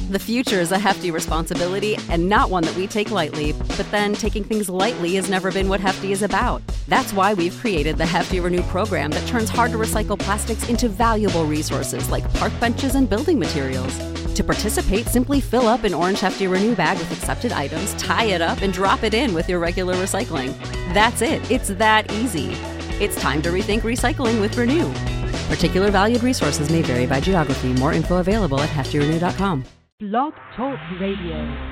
The future is a hefty responsibility and not one that we take lightly, but then taking things lightly has never been what Hefty is about. That's why we've created the Hefty Renew program that turns hard-to-recycle plastics into valuable resources like park benches and building materials. To participate, simply fill up an orange Hefty Renew bag with accepted items, tie it up, and drop it in with your regular recycling. That's it. It's that easy. It's time to rethink recycling with Renew. Particular valued resources may vary by geography. More info available at heftyrenew.com. Blog Talk Radio.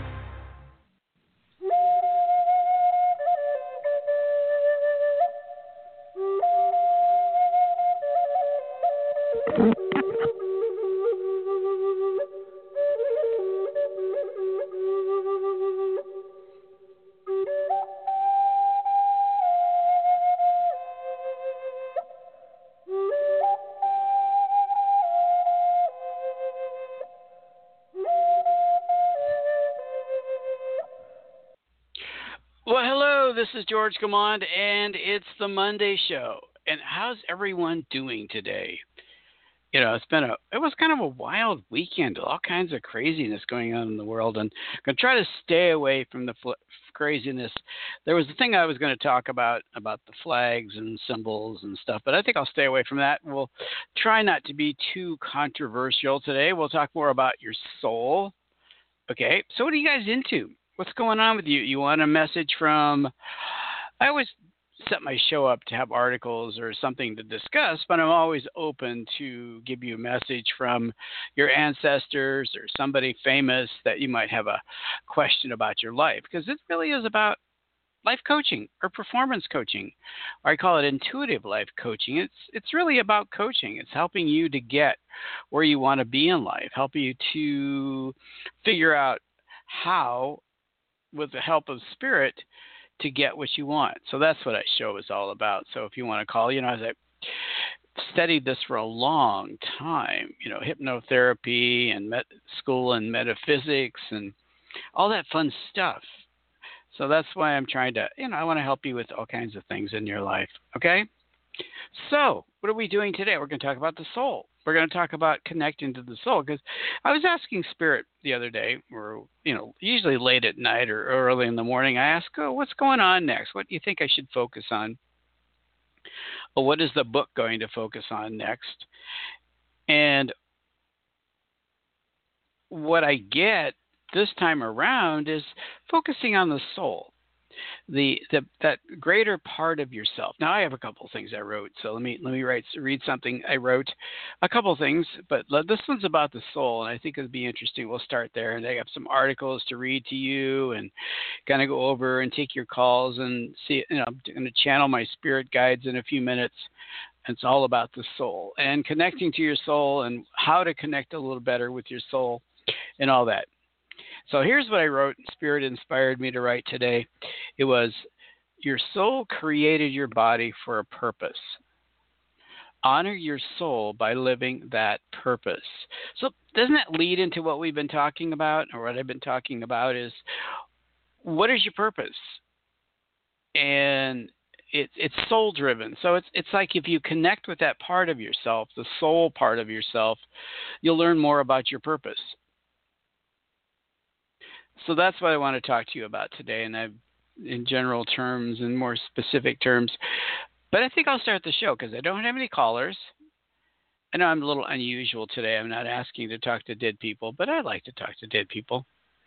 Well, hello, this is George Gaumond, and it's the Monday show. And how's everyone doing today? You know, it was kind of a wild weekend, all kinds of craziness going on in the world, and I'm going to try to stay away from the craziness. There was a thing I was going to talk about the flags and symbols and stuff, but I think I'll stay away from that. We'll try not to be too controversial today. We'll talk more about your soul. Okay, so what are you guys into? What's going on with you? You want a message from... I always set my show up to have articles or something to discuss, but I'm always open to give you a message from your ancestors or somebody famous that you might have a question about your life, because it really is about life coaching or performance coaching, or I call it intuitive life coaching. It's really about coaching. It's helping you to get where you want to be in life, helping you to figure out how, with the help of spirit, to get what you want. So that's what that show is all about. So if you want to call, as I studied this for a long time, hypnotherapy and school and metaphysics and all that fun stuff. So that's why I'm trying to, I want to help you with all kinds of things in your life. Okay? So what are we doing today? We're going to talk about the soul. We're going to talk about connecting to the soul, because I was asking Spirit the other day, or, usually late at night or early in the morning, I ask, what's going on next? What do you think I should focus on? Or what is the book going to focus on next? And what I get this time around is focusing on the soul. That greater part of yourself. Now I have a couple of things I wrote, so let me read something I wrote. A couple of things, but this one's about the soul, and I think it'll be interesting. We'll start there, and I have some articles to read to you, and kind of go over and take your calls and see. I'm going to channel my spirit guides in a few minutes. It's all about the soul and connecting to your soul and how to connect a little better with your soul and all that. So here's what I wrote. Spirit inspired me to write today. It was, your soul created your body for a purpose. Honor your soul by living that purpose. So doesn't that lead into what we've been talking about, or what I've been talking about is, what is your purpose? And it's soul driven. So it's like if you connect with that part of yourself, the soul part of yourself, you'll learn more about your purpose. So that's what I want to talk to you about today, and in general terms and more specific terms. But I think I'll start the show because I don't have any callers. I know I'm a little unusual today. I'm not asking to talk to dead people, but I like to talk to dead people.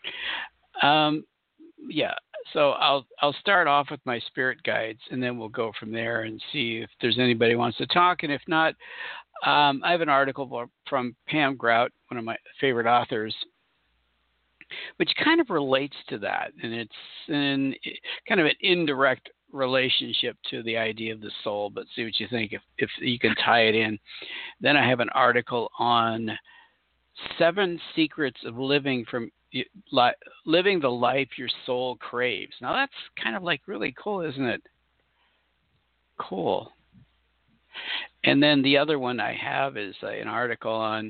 So I'll start off with my spirit guides, and then we'll go from there and see if there's anybody who wants to talk. And if not, I have an article from Pam Grout, one of my favorite authors, which kind of relates to that, and it's kind of an indirect relationship to the idea of the soul, but see what you think if you can tie it in. Then I have an article on 7 secrets of living the life your soul craves. Now that's kind of like really cool, isn't it? Cool. And then the other one I have is an article on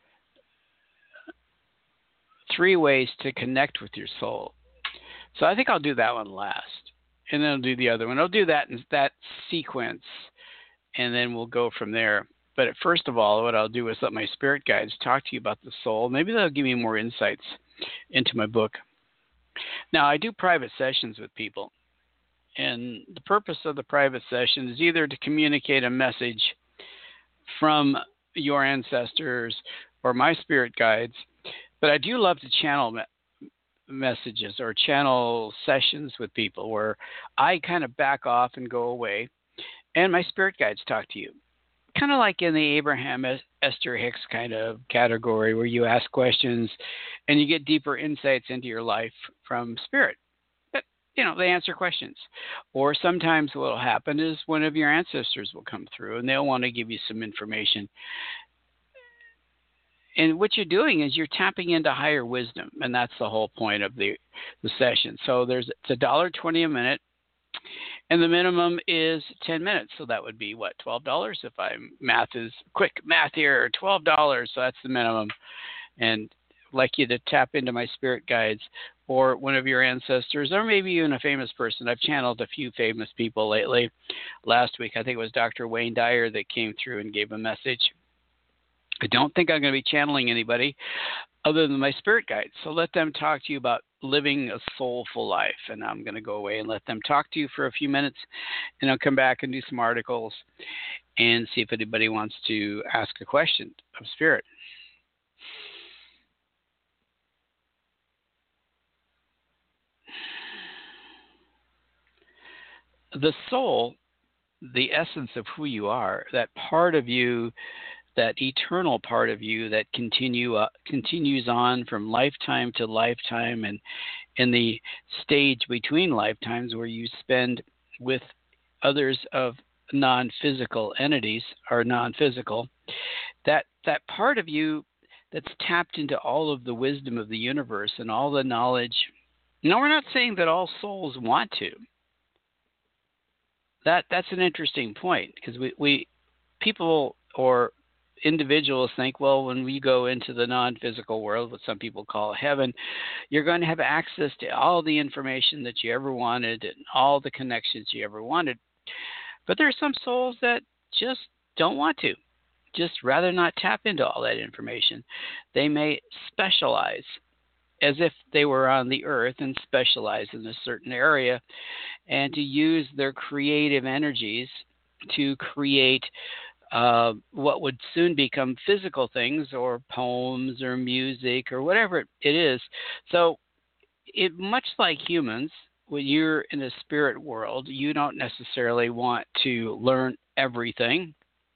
3 ways to connect with your soul. So I think I'll do that one last, and then I'll do the other one. I'll do that in that sequence, and then we'll go from there. But first of all, what I'll do is let my spirit guides talk to you about the soul. Maybe they'll give you more insights into my book. Now, I do private sessions with people, and the purpose of the private session is either to communicate a message from your ancestors or my spirit guides, but I do love to channel messages or channel sessions with people where I kind of back off and go away, and my spirit guides talk to you. Kind of like in the Abraham Esther Hicks kind of category, where you ask questions and you get deeper insights into your life from spirit. But, they answer questions. Or sometimes what will happen is one of your ancestors will come through and they'll want to give you some information. And what you're doing is you're tapping into higher wisdom, and that's the whole point of the session. So it's $1.20 a minute. And the minimum is 10 minutes. So that would be, what, $12? If quick math here, $12. So that's the minimum. And I'd like you to tap into my spirit guides or one of your ancestors, or maybe even a famous person. I've channeled a few famous people lately. Last week, I think it was Dr. Wayne Dyer that came through and gave a message. I don't think I'm going to be channeling anybody other than my spirit guides. So let them talk to you about living a soulful life. And I'm going to go away and let them talk to you for a few minutes, and I'll come back and do some articles and see if anybody wants to ask a question of spirit. The soul, the essence of who you are, that part of you, that eternal part of you that continues on from lifetime to lifetime, and in the stage between lifetimes where you spend with others of non-physical entities or non-physical, that part of you that's tapped into all of the wisdom of the universe and all the knowledge. No, we're not saying that all souls want to. That's an interesting point, because we people or individuals think, well, when we go into the non-physical world, what some people call heaven, you're going to have access to all the information that you ever wanted and all the connections you ever wanted. But there are some souls that just don't want to, just rather not tap into all that information. They may specialize as if they were on the earth and specialize in a certain area, and to use their creative energies to create what would soon become physical things, or poems or music or whatever it is. So much like humans, when you're in a spirit world, you don't necessarily want to learn everything.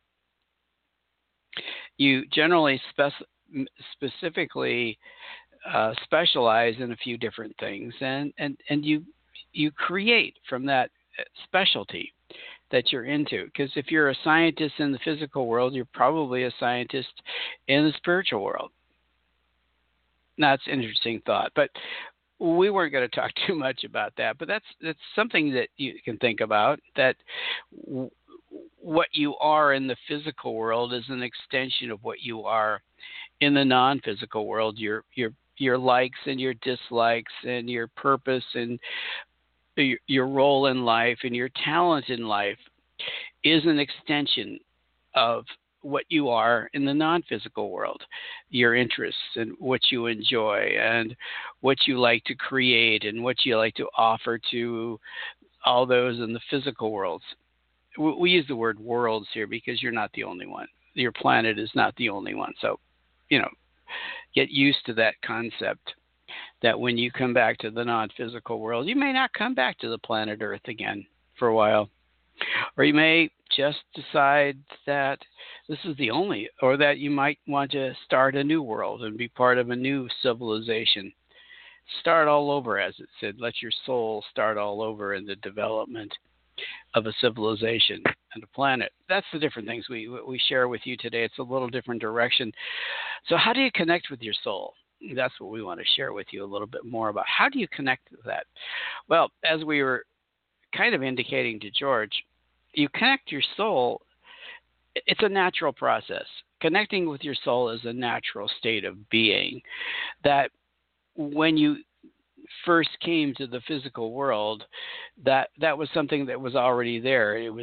You generally specifically specialize in a few different things, and you create from that specialty that you're into. Because if you're a scientist in the physical world, you're probably a scientist in the spiritual world. That's an interesting thought, but we weren't going to talk too much about that. But that's something that you can think about, that what you are in the physical world is an extension of what you are in the non-physical world. Your likes and your dislikes and your purpose and your role in life and your talent in life is an extension of what you are in the non-physical world. Your interests and what you enjoy and what you like to create and what you like to offer to all those in the physical worlds. We use the word worlds here because you're not the only one. Your planet is not the only one. So, get used to that concept, that when you come back to the non-physical world, you may not come back to the planet Earth again for a while. Or you may just decide that this is the only, or that you might want to start a new world and be part of a new civilization. Start all over, as it said. Let your soul start all over in the development of a civilization and a planet. That's the different things we share with you today. It's a little different direction. So how do you connect with your soul? That's what we want to share with you a little bit more about. How do you connect with that? Well, as we were kind of indicating to George, you connect your soul. It's a natural process. Connecting with your soul is a natural state of being, that when you first came to the physical world, that was something that was already there. It was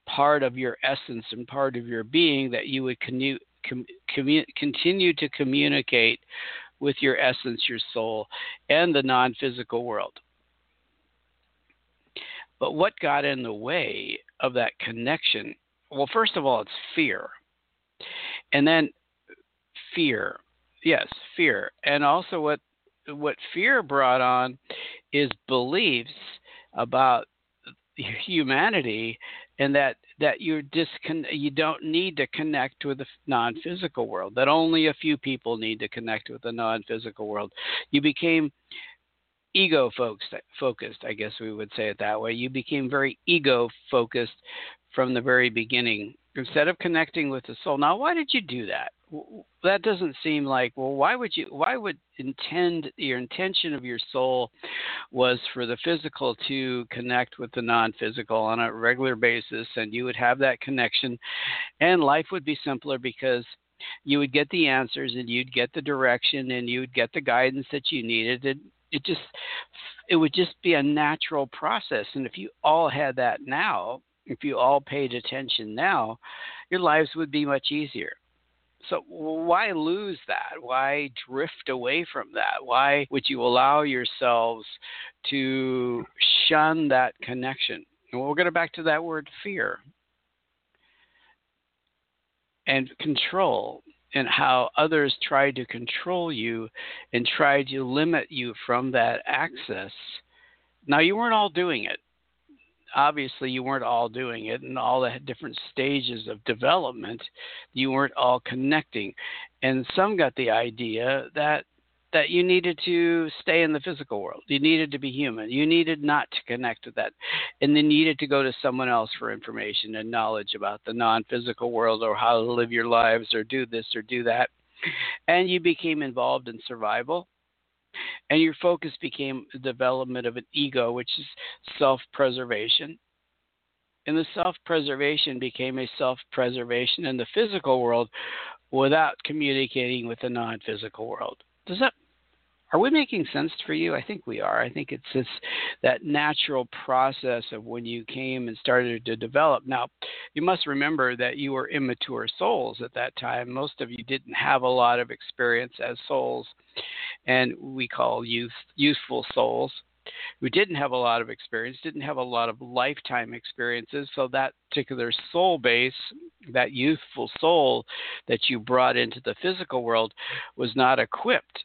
part of your essence and part of your being that you would continue to communicate with your essence, your soul, and the non-physical world. But what got in the way of that connection? Well, first of all, it's fear. And then fear. Yes, fear. And also what fear brought on is beliefs about humanity, and that you don't need to connect with the non-physical world, that only a few people need to connect with the non-physical world. You became ego focused, I guess we would say it that way. You became very ego focused from the very beginning instead of connecting with the soul. Now, why did you do that? That doesn't seem like, well, why would your intention of your soul was for the physical to connect with the non-physical on a regular basis, and you would have that connection, and life would be simpler because you would get the answers and you'd get the direction and you'd get the guidance that you needed. It would just be a natural process. And if you all had that now, if you all paid attention now, your lives would be much easier. So why lose that? Why drift away from that? Why would you allow yourselves to shun that connection? And we'll get back to that word fear and control, and how others tried to control you and tried to limit you from that access. Now, you weren't all doing it. Obviously, you weren't all doing it, and all the different stages of development, you weren't all connecting. And some got the idea that you needed to stay in the physical world. You needed to be human. You needed not to connect with that. And they needed to go to someone else for information and knowledge about the non-physical world, or how to live your lives, or do this or do that. And you became involved in survival. And your focus became the development of an ego, which is self-preservation. And the self-preservation became a self-preservation in the physical world without communicating with the non-physical world. Are we making sense for you? I think we are. I think it's just that natural process of when you came and started to develop. Now, you must remember that you were immature souls at that time. Most of you didn't have a lot of experience as souls, and we call youthful souls, who didn't have a lot of experience, didn't have a lot of lifetime experiences. So that particular soul base, that youthful soul that you brought into the physical world, was not equipped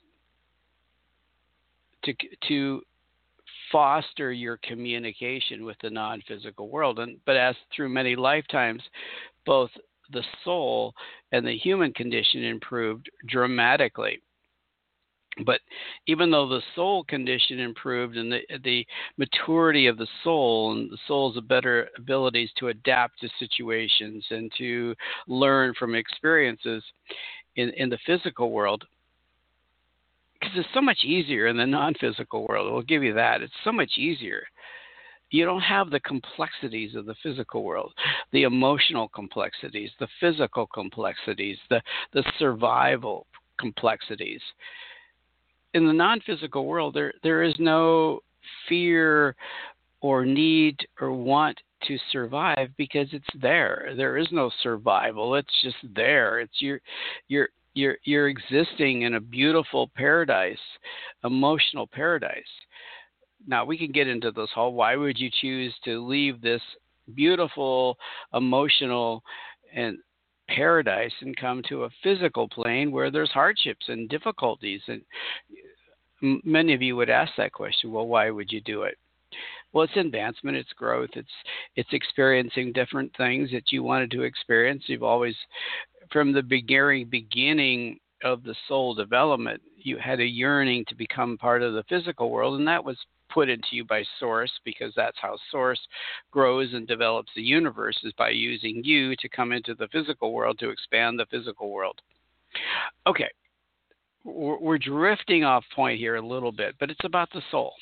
to foster your communication with the non-physical world. But as through many lifetimes, both the soul and the human condition improved dramatically. But even though the soul condition improved, and the maturity of the soul and the soul's better abilities to adapt to situations and to learn from experiences in the physical world, because it's so much easier in the non-physical world. We'll give you that. It's so much easier. You don't have the complexities of the physical world, the emotional complexities, the physical complexities, the survival complexities. In the non-physical world, there is no fear or need or want to survive, because it's there. There is no survival. It's just there. It's you're existing in a beautiful paradise, emotional paradise. Now, we can get into this whole, why would you choose to leave this beautiful, emotional, and paradise and come to a physical plane where there's hardships and difficulties? And many of you would ask that question, well, why would you do it? Well, it's advancement, it's growth, it's experiencing different things that you wanted to experience. You've always, from the beginning of the soul development, you had a yearning to become part of the physical world, and that was put into you by Source, because that's how Source grows and develops the universe, is by using you to come into the physical world to expand the physical world. Okay, we're drifting off point here a little bit, but it's about the soul.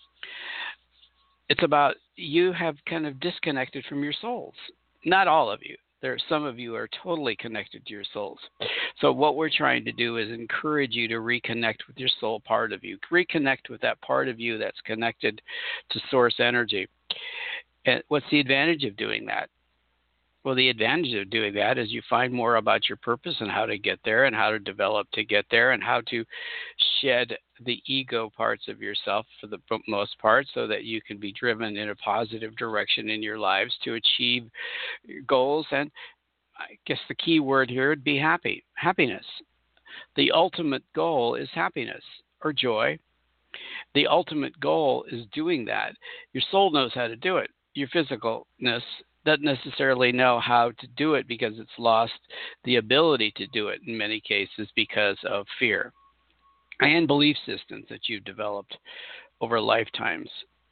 It's about, you have kind of disconnected from your souls. Not all of you. Some of you are totally connected to your souls. So what we're trying to do is encourage you to reconnect with your soul part of you. Reconnect with that part of you that's connected to Source energy. And what's the advantage of doing that? Well, the advantage of doing that is you find more about your purpose and how to get there and how to develop to get there and how to shed the ego parts of yourself for the most part so that you can be driven in a positive direction in your lives to achieve your goals. And I guess the key word here would be happiness. The ultimate goal is happiness or joy. The ultimate goal is doing that. Your soul knows how to do it. Your physicalness doesn't necessarily know how to do it because it's lost the ability to do it in many cases because of fear and belief systems that you've developed over lifetimes.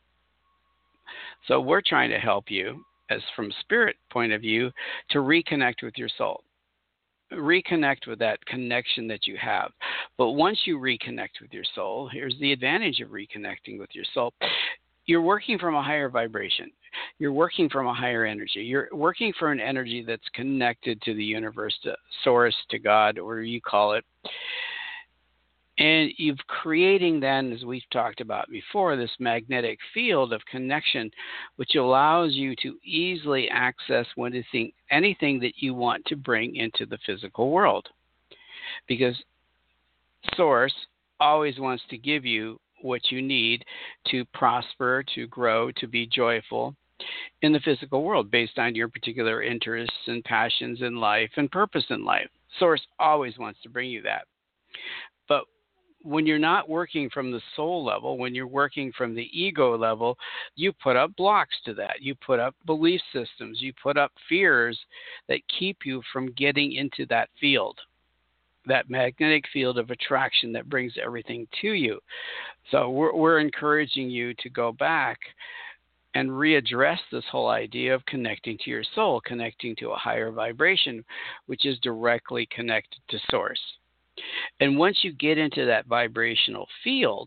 So we're trying to help you, as from spirit point of view, to reconnect with your soul. Reconnect with that connection that you have. But once you reconnect with your soul, here's the advantage of reconnecting with your soul. You're working from a higher vibration. You're working from a higher energy. You're working for an energy that's connected to the universe, to source, to God, or you call it. And you're creating then, as we've talked about before, this magnetic field of connection, which allows you to easily access anything that you want to bring into the physical world. Because Source always wants to give you what you need to prosper, to grow, to be joyful in the physical world based on your particular interests and passions in life and purpose in life. Source always wants to bring you that. But when you're not working from the soul level, when you're working from the ego level, you put up blocks to that. You put up belief systems. You put up fears that keep you from getting into that field, that magnetic field of attraction that brings everything to you. So we're encouraging you to go back and readdress this whole idea of connecting to your soul, connecting to a higher vibration, which is directly connected to Source. And once you get into that vibrational field,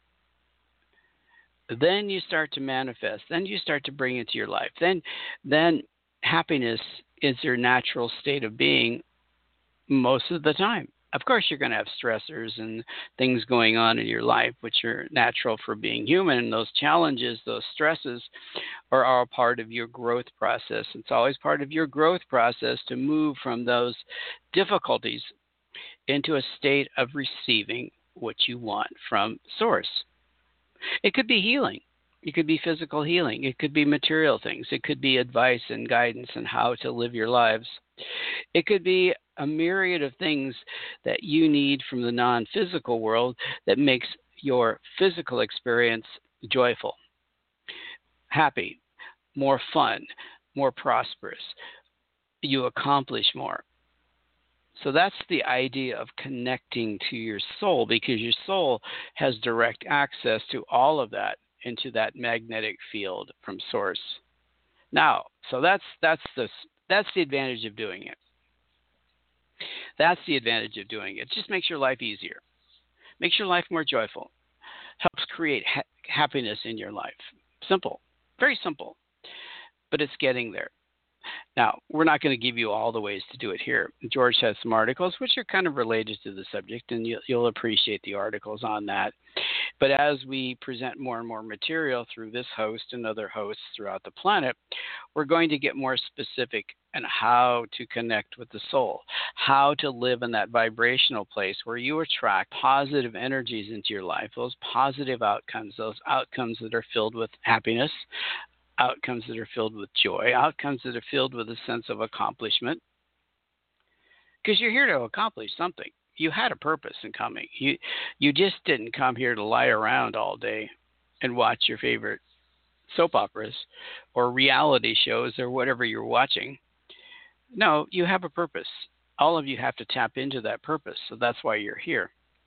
then you start to manifest. Then you start to bring into your life. Then happiness is your natural state of being most of the time. Of course, you're going to have stressors and things going on in your life, which are natural for being human. And those challenges, those stresses are all part of your growth process. It's always part of your growth process to move from those difficulties into a state of receiving what you want from Source. It could be healing. It could be physical healing. It could be material things. It could be advice and guidance on how to live your lives. It could be a myriad of things that you need from the non-physical world that makes your physical experience joyful, happy, more fun, more prosperous. You accomplish more. So that's the idea of connecting to your soul, because your soul has direct access to all of that into that magnetic field from Source. Now, so that's the advantage of doing it. That's the advantage of doing it. It just makes your life easier. Makes your life more joyful. Helps create happiness in your life. Simple. Very simple. But it's getting there. Now, we're not going to give you all the ways to do it here. George has some articles which are kind of related to the subject, and you'll appreciate the articles on that. But as we present more and more material through this host and other hosts throughout the planet, we're going to get more specific on how to connect with the soul, how to live in that vibrational place where you attract positive energies into your life, those positive outcomes, those outcomes that are filled with happiness, outcomes that are filled with joy, outcomes that are filled with a sense of accomplishment. Because you're here to accomplish something. You had a purpose in coming. You just didn't come here to lie around all day and watch your favorite soap operas or reality shows or whatever you're watching. No, you have a purpose. All of you have to tap into that purpose. So that's why you're here.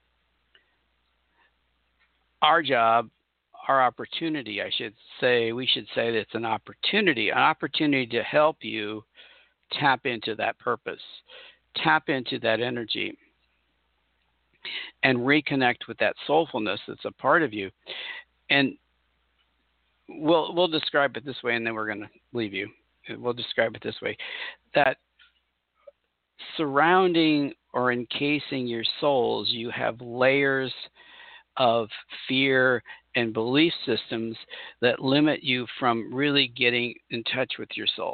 Our job, our opportunity, we should say that it's an opportunity to help you tap into that purpose, tap into that energy, and reconnect with that soulfulness that's a part of you. And we'll describe it this way, and then we're going to leave you. We'll describe it this way, that surrounding or encasing your souls, you have layers of fear and belief systems that limit you from really getting in touch with your soul,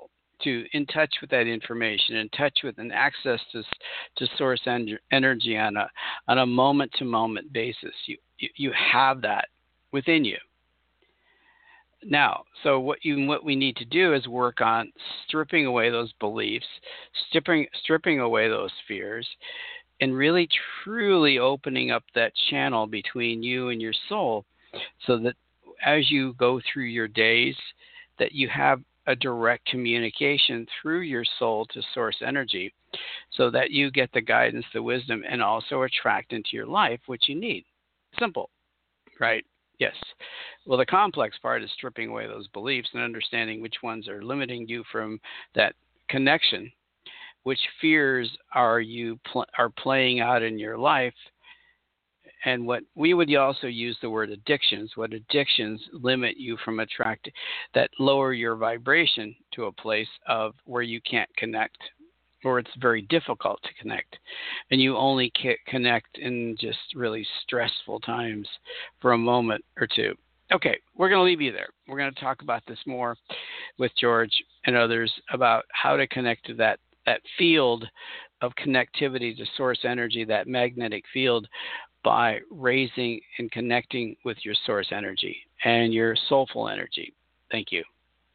in touch with that information, in touch with and access to source energy on a moment to moment basis. You have that within you. Now, so what we need to do is work on stripping away those beliefs, stripping away those fears, and really truly opening up that channel between you and your soul, so that as you go through your days, that you have a direct communication through your soul to source energy, so that you get the guidance, the wisdom, and also attract into your life what you need. Simple, right? Yes. Well, the complex part is stripping away those beliefs and understanding which ones are limiting you from that connection, which fears are playing out in your life, and what we would also use the word addictions. What addictions limit you from attracting, that lower your vibration to a place of where you can't connect, or it's very difficult to connect, and you only connect in just really stressful times for a moment or two. Okay, we're going to leave you there. We're going to talk about this more with George and others about how to connect to that field of connectivity to source energy, that magnetic field, by raising and connecting with your source energy and your soulful energy. Thank you.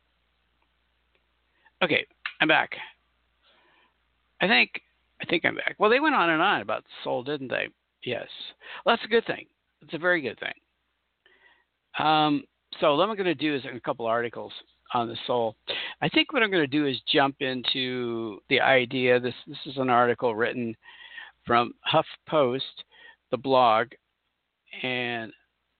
Okay, I'm back. I think I'm back. Well, they went on and on about the soul, didn't they? Yes. Well, that's a good thing. It's a very good thing. So what I'm going to do is a couple articles on the soul. I think what I'm going to do is jump into the idea. This is an article written from HuffPost, the blog, and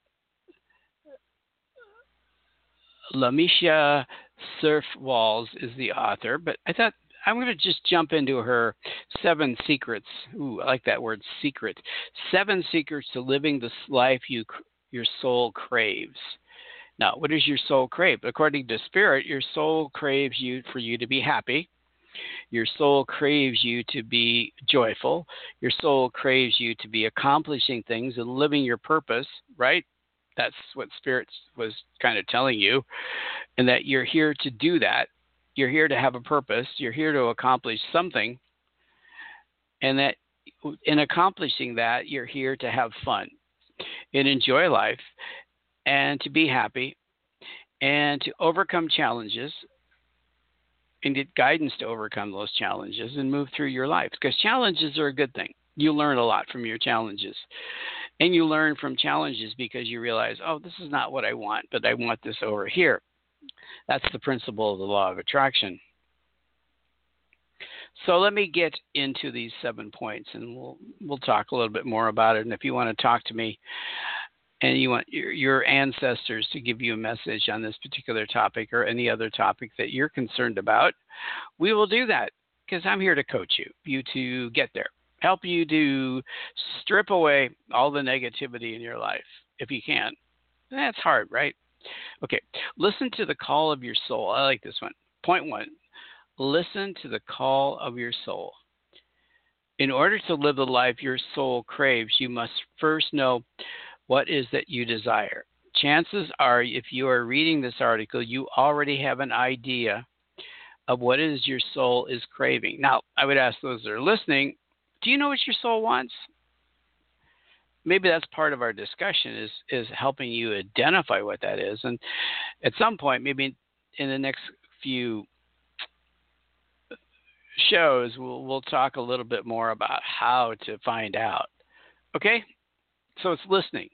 Lamisha Surfwalls is the author. But I thought I'm going to just jump into her 7 secrets. Ooh, I like that word, secret. 7 secrets to living the life your soul craves. Now, what does your soul crave? According to Spirit, your soul craves for you to be happy. Your soul craves you to be joyful. Your soul craves you to be accomplishing things and living your purpose, right? That's what Spirit was kind of telling you, and that you're here to do that. You're here to have a purpose. You're here to accomplish something, and that in accomplishing that, you're here to have fun and enjoy life and to be happy and to overcome challenges and get guidance to overcome those challenges and move through your life, because challenges are a good thing. You learn a lot from your challenges, and you learn from challenges because you realize, oh, this is not what I want, but I want this over here. That's the principle of the law of attraction. So let me get into these 7 points, and we'll talk a little bit more about it. And if you want to talk to me and you want your ancestors to give you a message on this particular topic or any other topic that you're concerned about, we will do that, because I'm here to coach you to get there, help you to strip away all the negativity in your life if you can. That's hard, right? Okay, listen to the call of your soul. I like this one. Point 1, listen to the call of your soul. In order to live the life your soul craves, you must first know what is that you desire. Chances are, if you are reading this article, you already have an idea of what it is your soul is craving. Now, I would ask those that are listening, do you know what your soul wants? Maybe that's part of our discussion, is helping you identify what that is. And at some point, maybe in the next few shows, we'll talk a little bit more about how to find out. Okay? So it's listening.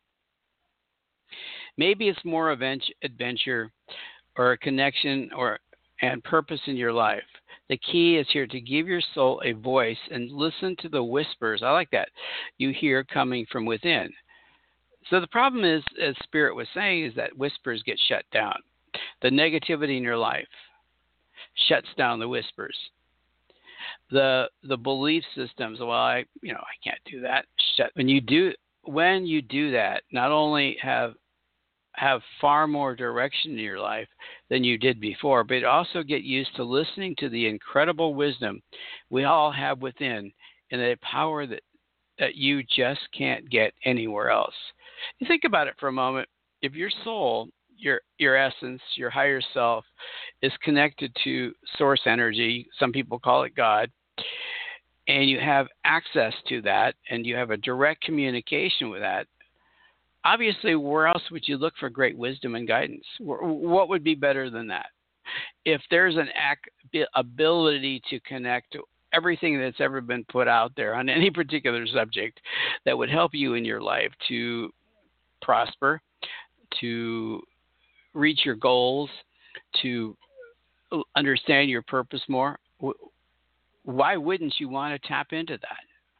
Maybe it's more adventure or a connection and purpose in your life. The key is here to give your soul a voice and listen to the whispers. I like that. You hear coming from within. So the problem is, as Spirit was saying, is that whispers get shut down. The negativity in your life shuts down the whispers. The belief systems, well, I can't do that. When you do that, not only have far more direction in your life than you did before, but also get used to listening to the incredible wisdom we all have within, and the power that you just can't get anywhere else. You think about it for a moment. If your soul your essence, your higher self, is connected to source energy. Some people call it God. And you have access to that, and you have a direct communication with that. Obviously, where else would you look for great wisdom and guidance? What would be better than that? If there's an ability to connect to everything that's ever been put out there on any particular subject that would help you in your life to prosper, to reach your goals, to understand your purpose more, why wouldn't you want to tap into that?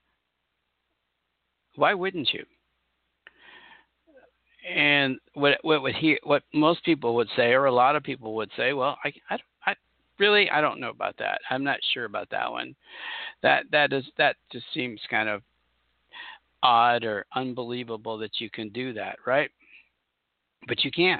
Why wouldn't you? And what most people would say, or a lot of people would say, well, I don't know about that. I'm not sure about that one. That just seems kind of odd or unbelievable that you can do that, right? But you can.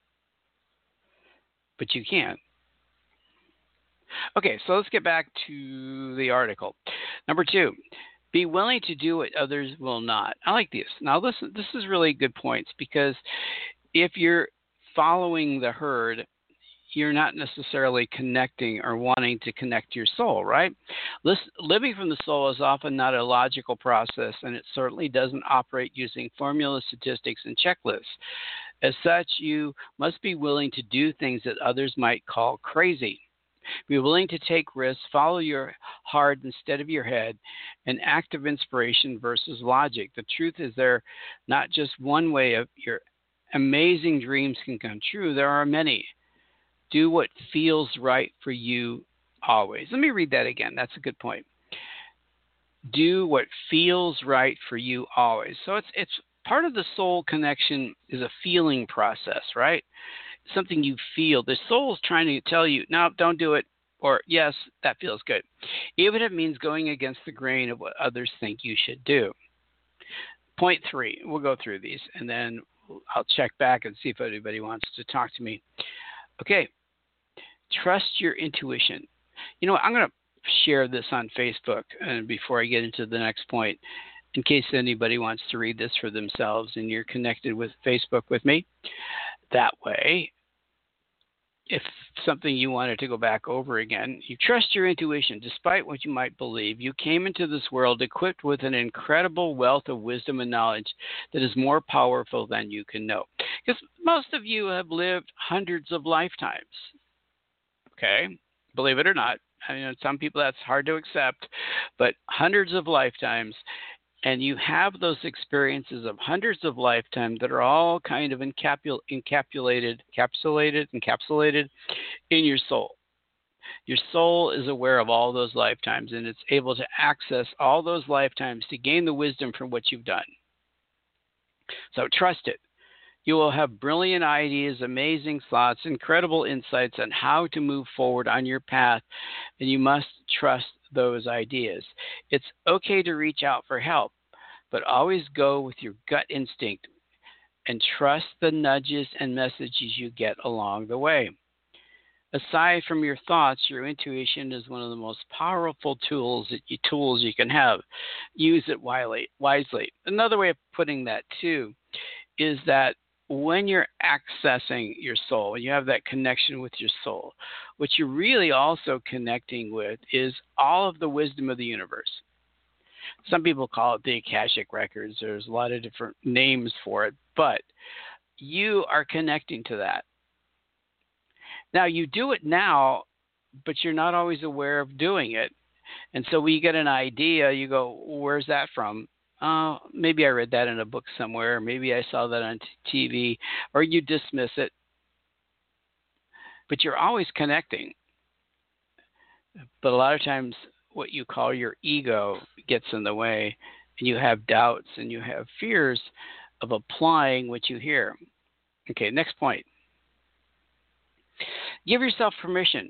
Okay, so let's get back to the article. Number 2, be willing to do what others will not. I like this. Now, listen, this is really good points, because if you're following the herd, you're not necessarily connecting or wanting to connect to your soul, right? Living from the soul is often not a logical process, and it certainly doesn't operate using formulas, statistics, and checklists. As such, you must be willing to do things that others might call crazy. Be willing to take risks, follow your heart instead of your head, and act of inspiration versus logic. The truth is, there not just one way of your amazing dreams can come true. There are many. Do what feels right for you always. Let me read that again. That's a good point. Do what feels right for you always. So it's part of the soul connection is a feeling process, right? Something you feel. The soul is trying to tell you, no, don't do it, or yes, that feels good, even if it means going against the grain of what others think you should do. Point 3, we'll go through these, and then I'll check back and see if anybody wants to talk to me. Okay, trust your intuition. You know, I'm going to share this on Facebook before I get into the next point, in case anybody wants to read this for themselves and you're connected with Facebook with me. That way, if something you wanted to go back over again, you trust your intuition. Despite what you might believe, you came into this world equipped with an incredible wealth of wisdom and knowledge that is more powerful than you can know. Because most of you have lived hundreds of lifetimes. Okay? Believe it or not. I mean, some people that's hard to accept, but hundreds of lifetimes. And you have those experiences of hundreds of lifetimes that are all kind of encapsulated in your soul. Your soul is aware of all those lifetimes, and it's able to access all those lifetimes to gain the wisdom from what you've done. So trust it. You will have brilliant ideas, amazing thoughts, incredible insights on how to move forward on your path, and you must trust those ideas. It's okay to reach out for help, but always go with your gut instinct and trust the nudges and messages you get along the way. Aside from your thoughts, your intuition is one of the most powerful tools you can have. Use it wisely. Another way of putting that too is that when you're accessing your soul, when you have that connection with your soul, what you're really also connecting with is all of the wisdom of the universe. Some people call it the Akashic Records. There's a lot of different names for it, but you are connecting to that. Now, you do it now, but you're not always aware of doing it. And so when you get an idea, you go, where's that from? Maybe I read that in a book somewhere. Maybe I saw that on TV, or you dismiss it. But you're always connecting. But a lot of times what you call your ego gets in the way, and you have doubts and you have fears of applying what you hear. Okay, next point. Give yourself permission.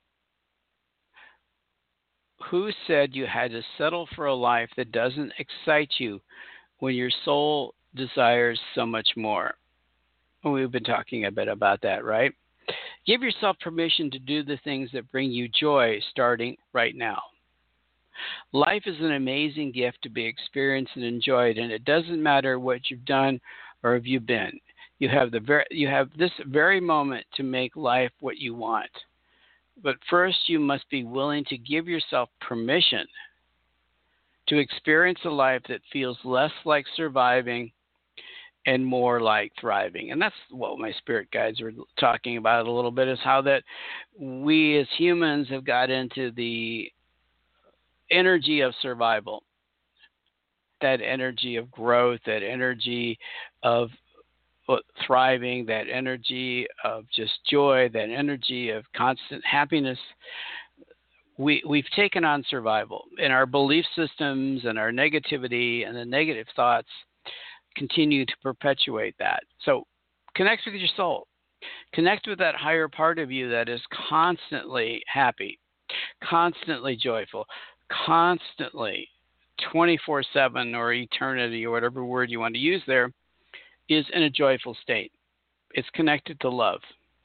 Who said you had to settle for a life that doesn't excite you when your soul desires so much more? We've been talking a bit about that, right? Give yourself permission to do the things that bring you joy starting right now. Life is an amazing gift to be experienced and enjoyed, and it doesn't matter what you've done or have you been. You have this very moment to make life what you want. But first, you must be willing to give yourself permission to experience a life that feels less like surviving and more like thriving. And that's what my spirit guides were talking about a little bit, is how that we as humans have got into the energy of survival, that energy of growth, that energy of thriving, that energy of just joy, that energy of constant happiness. We've taken on survival, and our belief systems and our negativity and the negative thoughts continue to perpetuate that. So connect with your soul. Connect with that higher part of you that is constantly happy, constantly joyful, constantly 24/7 or eternity, or whatever word you want to use there, is in a joyful state. It's connected to love.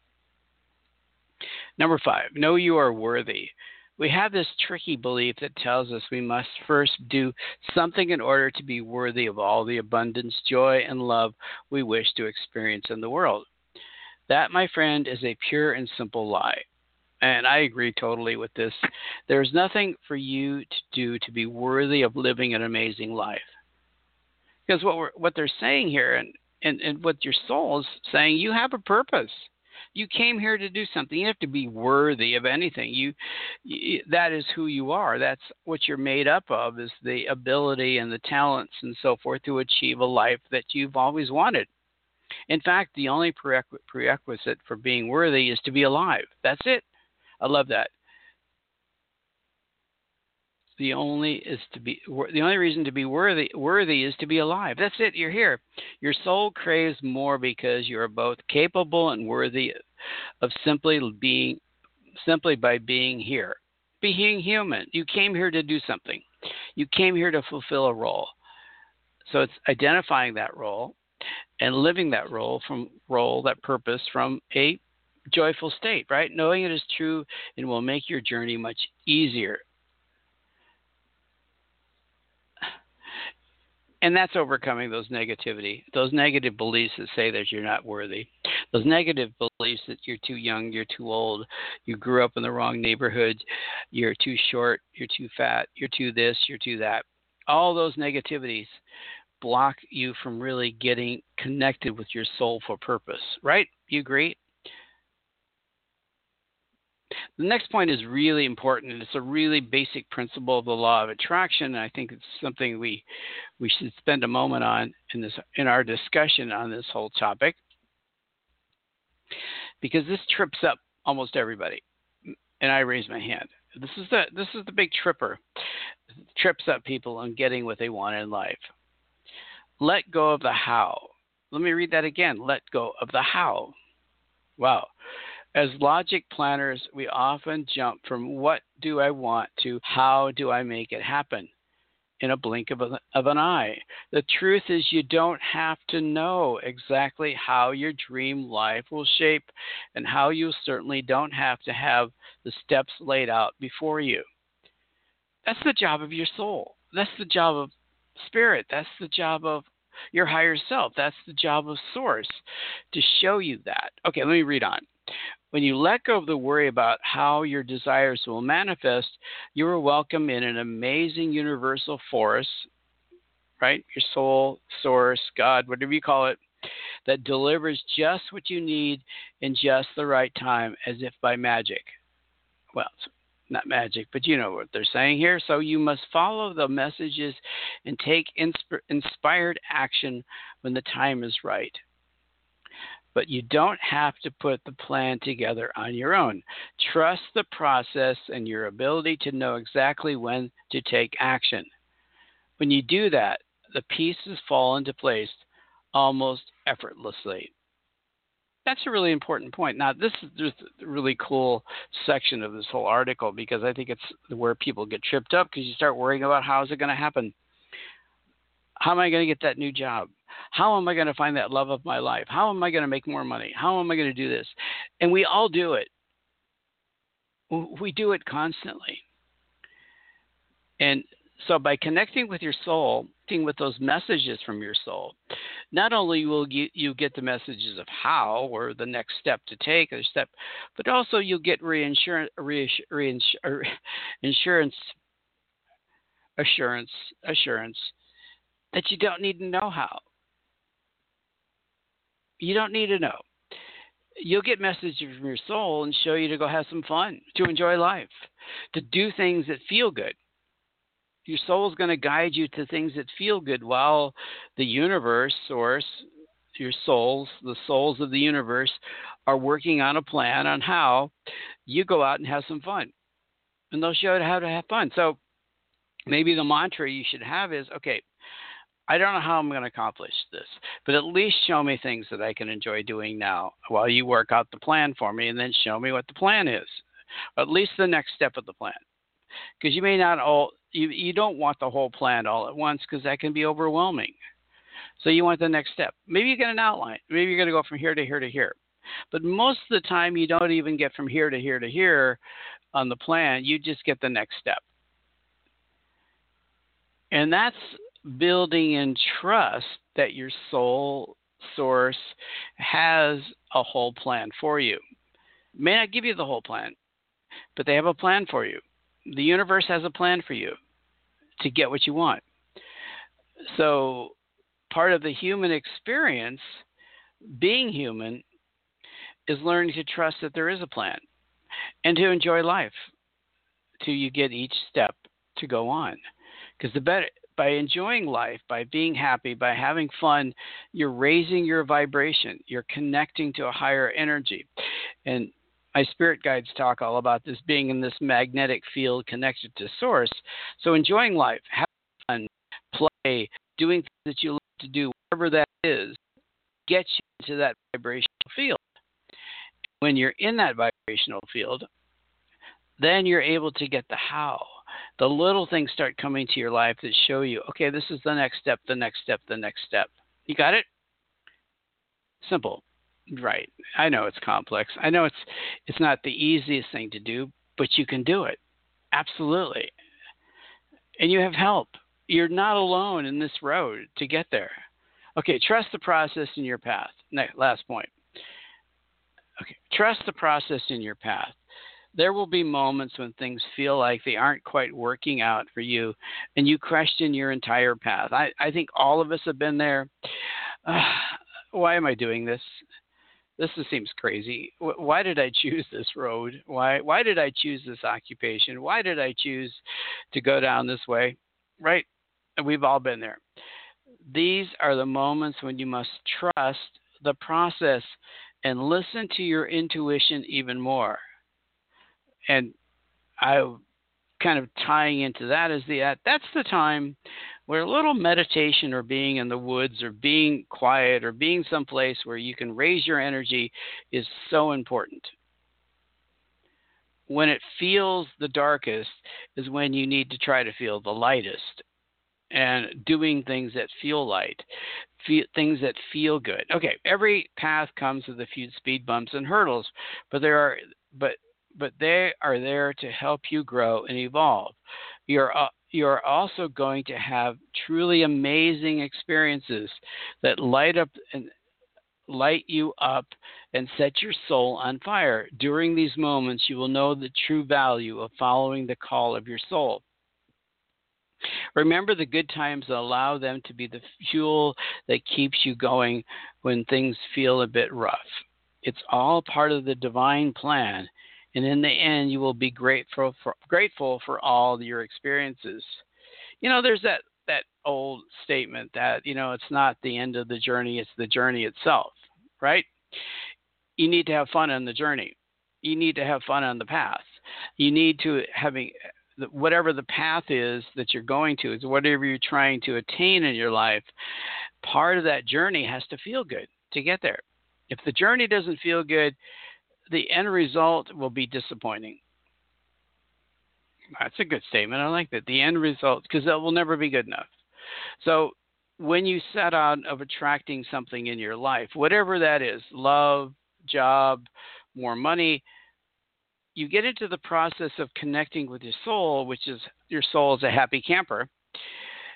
Number 5, know you are worthy. We have this tricky belief that tells us we must first do something in order to be worthy of all the abundance, joy, and love we wish to experience in the world. That, my friend, is a pure and simple lie. And I agree totally with this. There's nothing for you to do to be worthy of living an amazing life. Because what they're saying here, and what your soul is saying, you have a purpose. You came here to do something. You have to be worthy of anything. That is who you are. That's what you're made up of, is the ability and the talents and so forth to achieve a life that you've always wanted. In fact, the only prerequisite for being worthy is to be alive. That's it. I love that. The only reason to be worthy is to be alive. That's it. You're here. Your soul craves more because you are both capable and worthy of simply by being here, being human. You came here to do something. You came here to fulfill a role. So it's identifying that role and living that that purpose from a joyful state, right? Knowing it is true and will make your journey much easier. And that's overcoming those negative beliefs that say that you're not worthy, those negative beliefs that you're too young, you're too old, you grew up in the wrong neighborhood, you're too short, you're too fat, you're too this, you're too that. All those negativities block you from really getting connected with your soulful purpose, right? You agree? The next point is really important, and it's a really basic principle of the law of attraction, and I think it's something we should spend a moment on in our discussion on this whole topic, because this trips up almost everybody, and I raise my hand. This is the big tripper. It trips up people on getting what they want in life. Let go of the how. Let me read that again. Let go of the how. Wow. As logic planners, we often jump from what do I want to how do I make it happen in a blink of an eye. The truth is, you don't have to know exactly how your dream life will shape, and how you certainly don't have to have the steps laid out before you. That's the job of your soul. That's the job of spirit. That's the job of your higher self. That's the job of Source, to show you that. Okay, let me read on. When you let go of the worry about how your desires will manifest, you are welcome in an amazing universal force, right? Your soul, Source, God, whatever you call it, that delivers just what you need in just the right time, as if by magic. Well, it's not magic, but you know what they're saying here. So you must follow the messages and take inspired action when the time is right. But you don't have to put the plan together on your own. Trust the process and your ability to know exactly when to take action. When you do that, the pieces fall into place almost effortlessly. That's a really important point. Now, this is just a really cool section of this whole article, because I think it's where people get tripped up, because you start worrying about how is it going to happen. How am I going to get that new job? How am I going to find that love of my life? How am I going to make more money? How am I going to do this? And we all do it. We do it constantly. And so by connecting with your soul, connecting with those messages from your soul, not only will you get the messages of how or the next step to take or step, but also you'll get insurance assurance that you don't need to know how. You don't need to know. You'll get messages from your soul and show you to go have some fun, to enjoy life, to do things that feel good. Your soul is going to guide you to things that feel good while the universe, source, the souls of the universe are working on a plan on how you go out and have some fun. And they'll show you how to have fun. So maybe the mantra you should have is, okay, I don't know how I'm going to accomplish this, but at least show me things that I can enjoy doing now while you work out the plan for me, and then show me what the plan is, or at least the next step of the plan. Because you may not you don't want the whole plan all at once, because that can be overwhelming. So you want the next step. Maybe you get an outline. Maybe you're going to go from here to here to here. But most of the time, you don't even get from here to here to here on the plan. You just get the next step. And that's building in trust that your soul source has a whole plan for you. May not give you the whole plan, but they have a plan for you. The universe has a plan for you to get what you want. So part of the human experience, being human, is learning to trust that there is a plan and to enjoy life till you get each step to go on. Because by enjoying life, by being happy, by having fun, you're raising your vibration. You're connecting to a higher energy. And my spirit guides talk all about this, being in this magnetic field connected to source. So enjoying life, having fun, play, doing things that you love to do, whatever that is, gets you into that vibrational field. When you're in that vibrational field, then you're able to get the how. The little things start coming to your life that show you, okay, this is the next step, the next step, the next step. You got it? Simple. Right. I know it's complex. I know it's not the easiest thing to do, but you can do it. Absolutely. And you have help. You're not alone in this road to get there. Okay, trust the process in your path. Next, last point. Okay, trust the process in your path. There will be moments when things feel like they aren't quite working out for you, and you question your entire path. I think all of us have been there. Why am I doing this? This seems crazy. Why did I choose this road? Why did I choose this occupation? Why did I choose to go down this way? Right? And we've all been there. These are the moments when you must trust the process and listen to your intuition even more. And I kind of tying into that is that's the time where a little meditation or being in the woods or being quiet or being someplace where you can raise your energy is so important. When it feels the darkest is when you need to try to feel the lightest, and doing things that feel light, things that feel good. Okay, every path comes with a few speed bumps and hurdles, but they are there to help you grow and evolve. You're also going to have truly amazing experiences that light you up and set your soul on fire. During these moments, you will know the true value of following the call of your soul. Remember the good times and allow them to be the fuel that keeps you going when things feel a bit rough. It's all part of the divine plan, and in the end, you will be grateful for all your experiences. You know, there's that old statement that, it's not the end of the journey, it's the journey itself, right? You need to have fun on the journey. You need to have fun on the path. You need to whatever the path is that you're going to, is whatever you're trying to attain in your life, part of that journey has to feel good to get there. If the journey doesn't feel good, the end result will be disappointing. That's a good statement. I like that. The end result, because that will never be good enough. So when you set out of attracting something in your life, whatever that is, love, job, more money, you get into the process of connecting with your soul, which is your soul is a happy camper.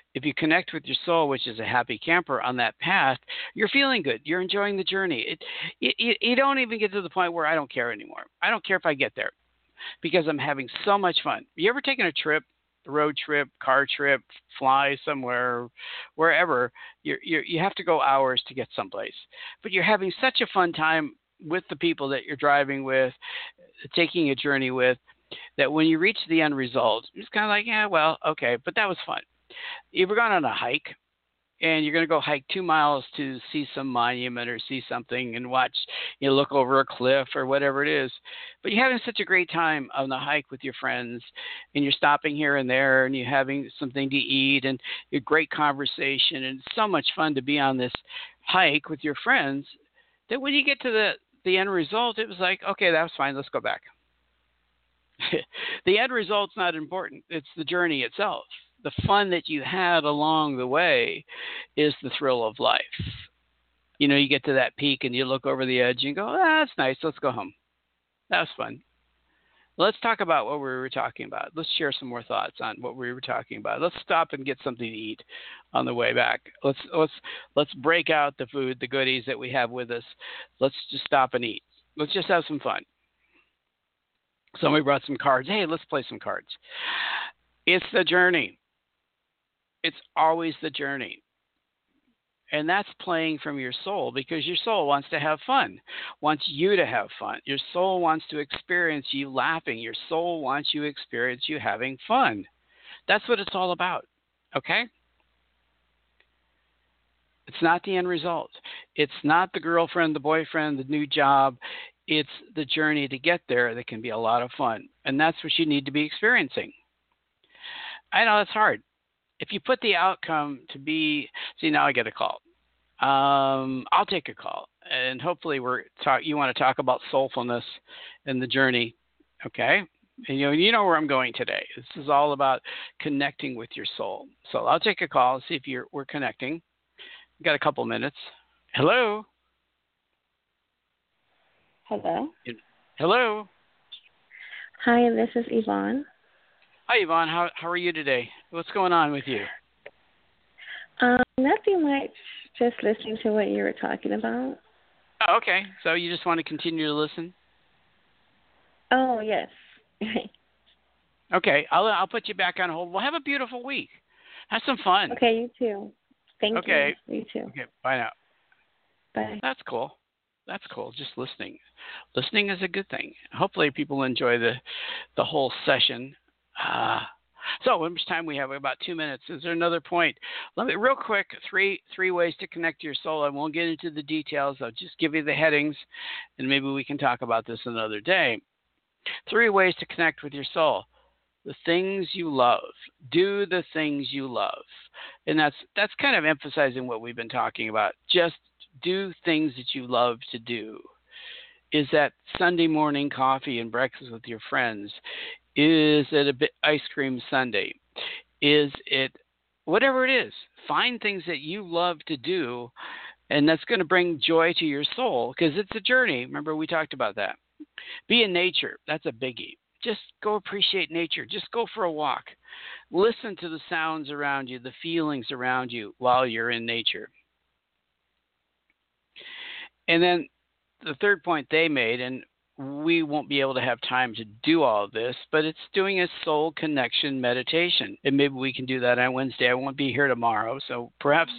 If you connect with your soul, which is a happy camper on that path, you're feeling good. You're enjoying the journey. You don't even get to the point where I don't care anymore. I don't care if I get there because I'm having so much fun. You ever taken a trip, road trip, car trip, fly somewhere, wherever? You have to go hours to get someplace, but you're having such a fun time with the people that you're driving with, taking a journey with, that when you reach the end result, it's kind of like, yeah, well, okay, but that was fun. You ever gone on a hike and you're going to go hike 2 miles to see some monument or see something and watch, look over a cliff or whatever it is, but you're having such a great time on the hike with your friends and you're stopping here and there and you're having something to eat and a great conversation and it's so much fun to be on this hike with your friends that when you get to the end result, it was like, okay, that was fine. Let's go back. The end result's not important. It's the journey itself. The fun that you had along the way is the thrill of life. You get to that peak and you look over the edge and you go, that's nice. Let's go home. That was fun. Let's talk about what we were talking about. Let's share some more thoughts on what we were talking about. Let's stop and get something to eat on the way back. Let's break out the food, the goodies that we have with us. Let's just stop and eat. Let's just have some fun. Somebody brought some cards. Hey, let's play some cards. It's the journey. It's always the journey. And that's playing from your soul because your soul wants to have fun, wants you to have fun. Your soul wants to experience you laughing. Your soul wants you to experience you having fun. That's what it's all about, okay? It's not the end result. It's not the girlfriend, the boyfriend, the new job. It's the journey to get there that can be a lot of fun. And that's what you need to be experiencing. I know it's hard. If you put the outcome to be, see, now I get a call. I'll take a call. And hopefully you want to talk about soulfulness and the journey, okay? And you know where I'm going today. This is all about connecting with your soul. So I'll take a call and see if we're connecting. We've got a couple minutes. Hello? Hello. Hello. Hi, this is Yvonne. Hi, Yvonne. How are you today? What's going on with you? Nothing much. Just listening to what you were talking about. Oh, okay. So you just want to continue to listen? Oh, yes. Okay. I'll put you back on hold. Well, have a beautiful week. Have some fun. Okay, you too. Thank you. Okay. You too. Okay. Bye now. Bye. That's cool. That's cool. Just listening. Listening is a good thing. Hopefully people enjoy the whole session. So how much time we have? About 2 minutes. Is there another point? Let me real quick, three ways to connect to your soul. I won't get into the details. I'll just give you the headings, and maybe we can talk about this another day. 3 ways to connect with your soul. The things you love. Do the things you love. And that's kind of emphasizing what we've been talking about. Just do things that you love to do. Is that Sunday morning coffee and breakfast with your friends? Is it a bit ice cream sundae? Is it whatever it is? Find things that you love to do, and that's going to bring joy to your soul because it's a journey. Remember, we talked about that. Be in nature. That's a biggie. Just go appreciate nature. Just go for a walk. Listen to the sounds around you, the feelings around you while you're in nature. And then the third point they made, and we won't be able to have time to do all of this, but it's doing a soul connection meditation. And maybe we can do that on Wednesday. I won't be here tomorrow, so perhaps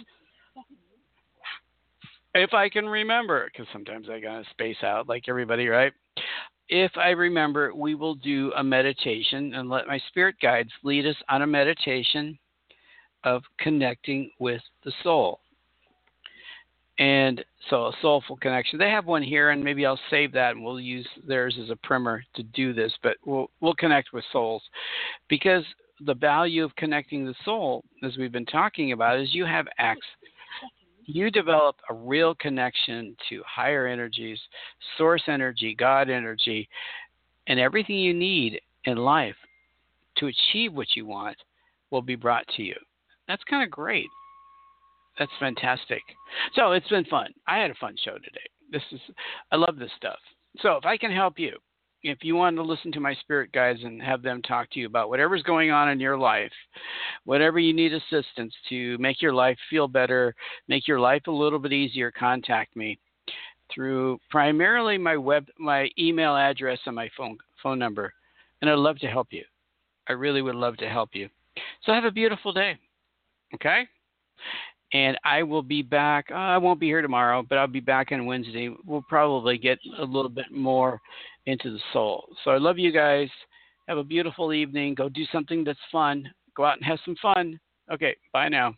if I can remember, because sometimes I got to space out like everybody, right? If I remember, we will do a meditation and let my spirit guides lead us on a meditation of connecting with the soul. And so a soulful connection. They have one here, and maybe I'll save that, and we'll use theirs as a primer to do this. But we'll connect with souls, because the value of connecting the soul, as we've been talking about, is you have access. You develop a real connection to higher energies, source energy, God energy, and everything you need in life to achieve what you want will be brought to you. That's kind of great. That's fantastic. So it's been fun. I had a fun show today. I love this stuff. So if I can help you, if you want to listen to my spirit guides and have them talk to you about whatever's going on in your life, whatever you need assistance to make your life feel better, make your life a little bit easier, contact me through primarily my email address and my phone number. And I'd love to help you. I really would love to help you. So have a beautiful day. Okay? And I will be back. I won't be here tomorrow, but I'll be back on Wednesday. We'll probably get a little bit more into the soul. So I love you guys. Have a beautiful evening. Go do something that's fun. Go out and have some fun. Okay, bye now.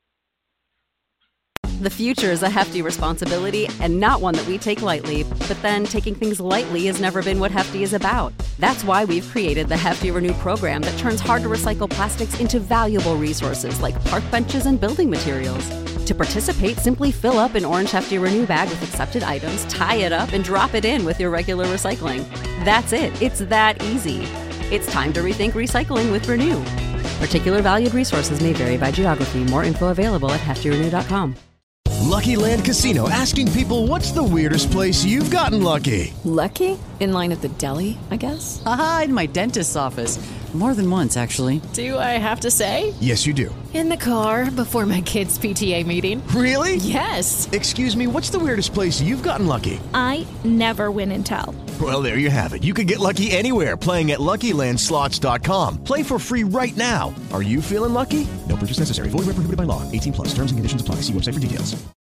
The future is a hefty responsibility and not one that we take lightly, but then taking things lightly has never been what Hefty is about. That's why we've created the Hefty Renew program that turns hard-to-recycle plastics into valuable resources like park benches and building materials. To participate, simply fill up an orange Hefty Renew bag with accepted items, tie it up, and drop it in with your regular recycling. That's it. It's that easy. It's time to rethink recycling with Renew. Particular valued resources may vary by geography. More info available at heftyrenew.com. Lucky Land Casino, asking people, what's the weirdest place you've gotten lucky? Lucky? In line at the deli, I guess? Aha, in my dentist's office. More than once, actually. Do I have to say? Yes, you do. In the car before my kids' PTA meeting. Really? Yes. Excuse me, what's the weirdest place you've gotten lucky? I never win and tell. Well, there you have it. You can get lucky anywhere, playing at LuckyLandSlots.com. Play for free right now. Are you feeling lucky? No purchase necessary. Void where prohibited by law. 18+. Terms and conditions apply. See website for details.